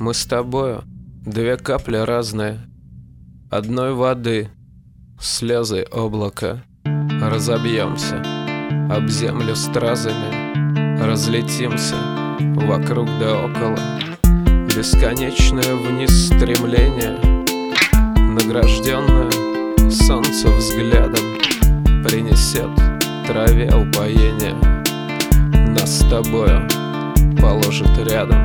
Мы с тобою две капли разные, одной воды, слезы облака. Разобьемся об землю стразами, разлетимся вокруг да около. Бесконечное вниз стремление, награжденное солнце взглядом, принесет траве упоение, нас с тобою положит рядом.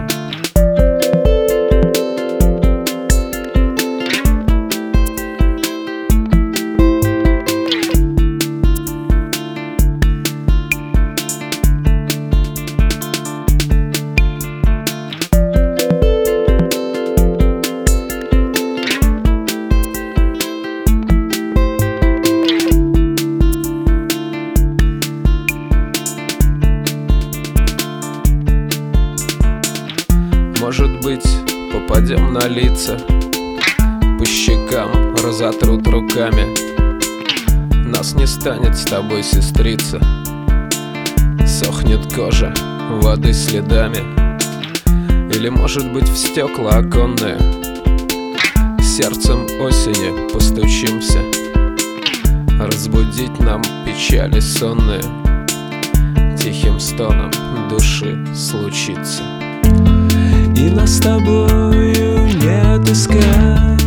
Может быть, попадем на лица, по щекам разотрут руками. Нас не станет с тобой, сестрица, сохнет кожа воды следами. Или, может быть, в стекла оконные сердцем осени постучимся, разбудить нам печали сонные тихим стоном души случится. И нас с тобою не отыскать.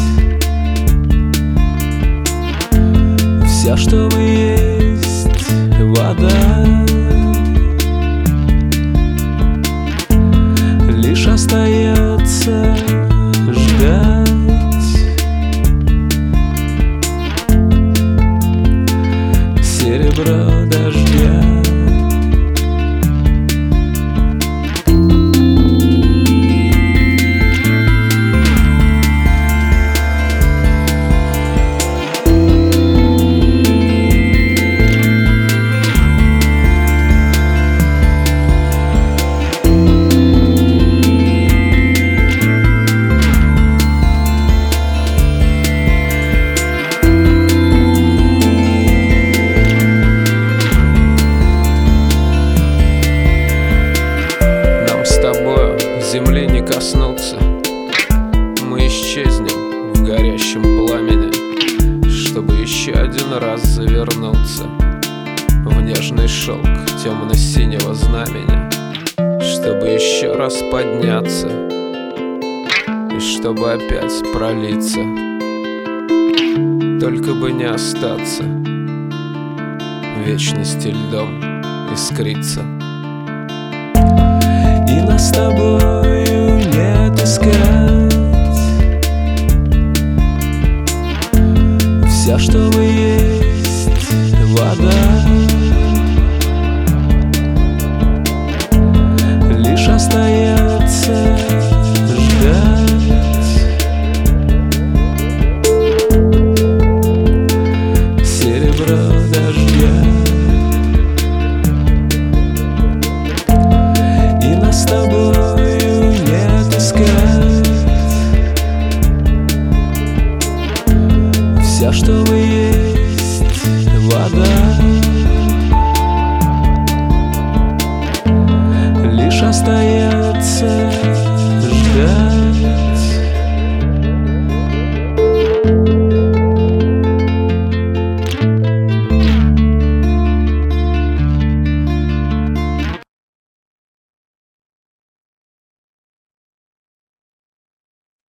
Вся, что мы есть, вода. Лишь остается ждать серебро дождя. Земли не коснуться, мы исчезнем в горящем пламени, чтобы еще один раз завернуться в нежный шелк темно-синего знамени, чтобы еще раз подняться и чтобы опять пролиться, только бы не остаться в вечности льдом искриться. И нас с тобой